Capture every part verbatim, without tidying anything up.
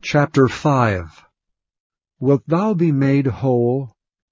Chapter five. Wilt thou be made whole?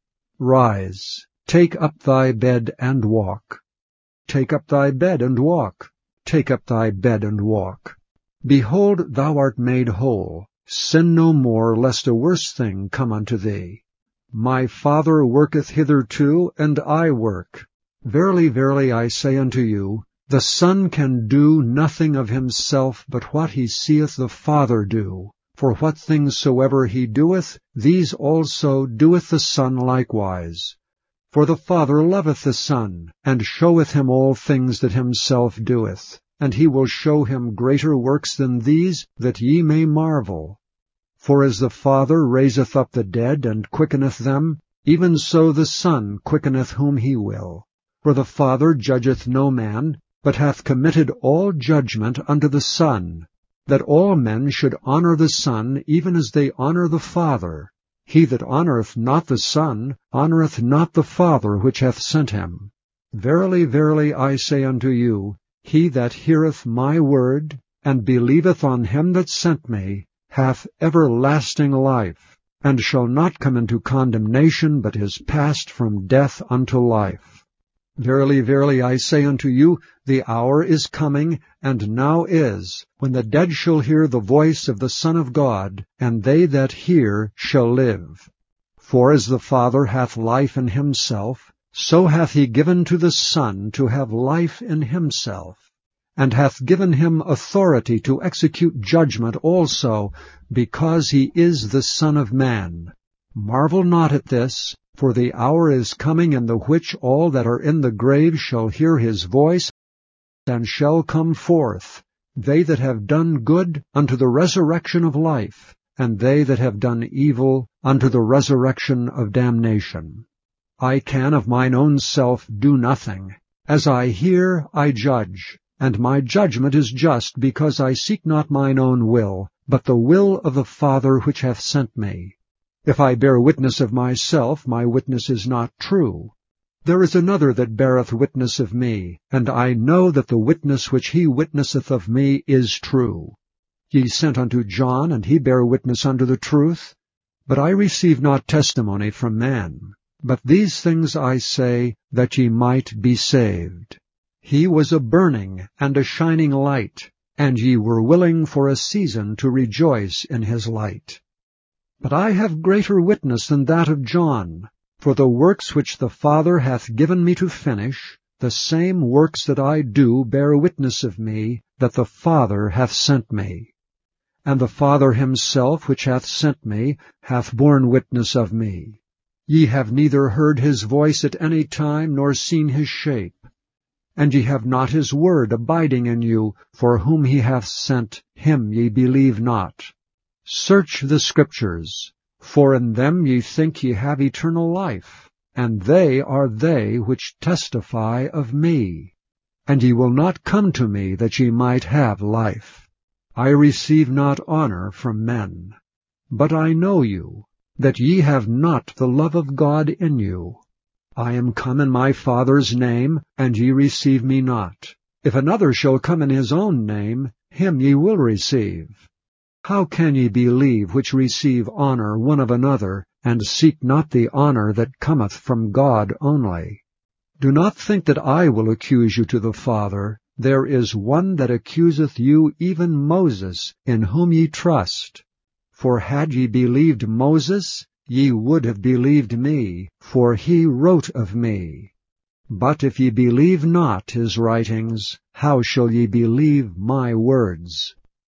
Rise, take up thy bed and walk. Take up thy bed and walk. Take up thy bed and walk. Behold, thou art made whole. Sin no more, lest a worse thing come unto thee. My Father worketh hitherto, and I work. Verily, verily, I say unto you, the Son can do nothing of himself but what he seeth the Father do. For what things soever he doeth, these also doeth the Son likewise. For the Father loveth the Son, and showeth him all things that himself doeth. And he will show him greater works than these, that ye may marvel. For as the Father raiseth up the dead, and quickeneth them, even so the Son quickeneth whom he will. For the Father judgeth no man, but hath committed all judgment unto the Son, that all men should honor the Son, even as they honor the Father. He that honoureth not the Son honoureth not the Father which hath sent him. Verily, verily, I say unto you, he that heareth my word, and believeth on him that sent me, hath everlasting life, and shall not come into condemnation, but is passed from death unto life. Verily, verily, I say unto you, the hour is coming, and now is, when the dead shall hear the voice of the Son of God, and they that hear shall live. For as the Father hath life in himself, so hath he given to the Son to have life in himself, and hath given him authority to execute judgment also, because he is the Son of Man. Marvel not at this, for the hour is coming in the which all that are in the grave shall hear his voice, and shall come forth, they that have done good unto the resurrection of life, and they that have done evil unto the resurrection of damnation. I can of mine own self do nothing. As I hear, I judge, and my judgment is just, because I seek not mine own will, but the will of the Father which hath sent me. If I bear witness of myself, my witness is not true. There is another that beareth witness of me, and I know that the witness which he witnesseth of me is true. Ye sent unto John, and he bare witness unto the truth. But I receive not testimony from man. But these things I say, that ye might be saved. He was a burning and a shining light, and ye were willing for a season to rejoice in his light. But I have greater witness than that of John, for the works which the Father hath given me to finish, the same works that I do bear witness of me, that the Father hath sent me. And the Father himself which hath sent me hath borne witness of me. Ye have neither heard his voice at any time, nor seen his shape. And ye have not his word abiding in you, for whom he hath sent, him ye believe not. Search the Scriptures, for in them ye think ye have eternal life, and they are they which testify of me. And ye will not come to me that ye might have life. I receive not honor from men. But I know you, that ye have not the love of God in you. I am come in my Father's name, and ye receive me not. If another shall come in his own name, him ye will receive. How can ye believe which receive honor one of another, and seek not the honor that cometh from God only? Do not think that I will accuse you to the Father. There is one that accuseth you, even Moses, in whom ye trust. For had ye believed Moses, ye would have believed me, for he wrote of me. But if ye believe not his writings, how shall ye believe my words?